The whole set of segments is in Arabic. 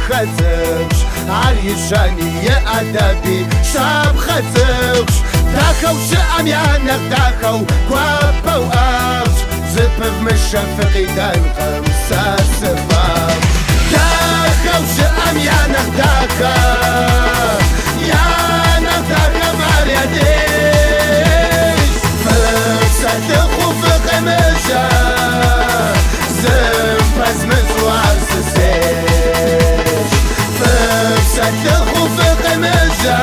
خزقش عريشاني يا أدبي شاب خزقش داخو شأميانك داخو كوابا وأرش زبب مشافقي دانقم ساسباب داخو شأميانك داخو يانك داخو مارياديش فرسات خوفق مشا زنباز مزوار سسيش فرسات خوفق مشا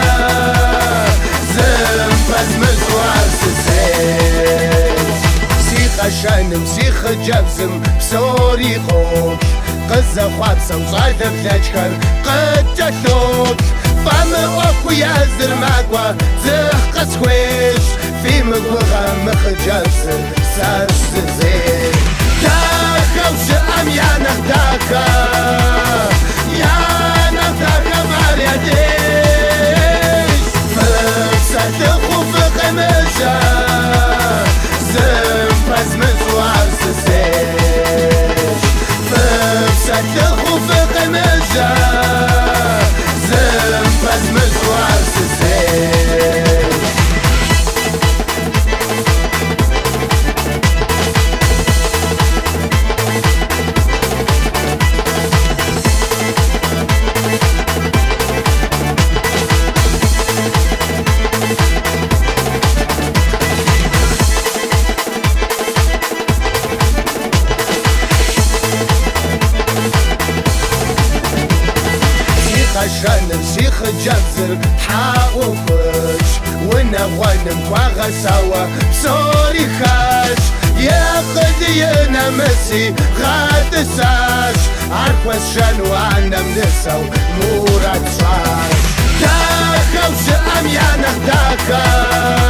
زنباز مزوار سسيش سيخ شانم سيخ جبزم بسوري خوش قزة خوابسة وصعدة بلاجكر قد جتوش فام اوكو يازر ماقوا زخ قسكويش في مقوغة مخجبسر سارش زير داكا وشأم يانك داكا يانك داكا مارياديش فرسات خوفق مشا زنباز مزوار سسيش فرسات خوفق مشا زنباز مزوار سسيش شانم سيخ جبزر حاوفش ونغوانم واغا سوا بسوري خاش يا قدينا مسي غاد ساش عرفوس شانو عنا منسو مورد شاش داكا وشأم يانك داكا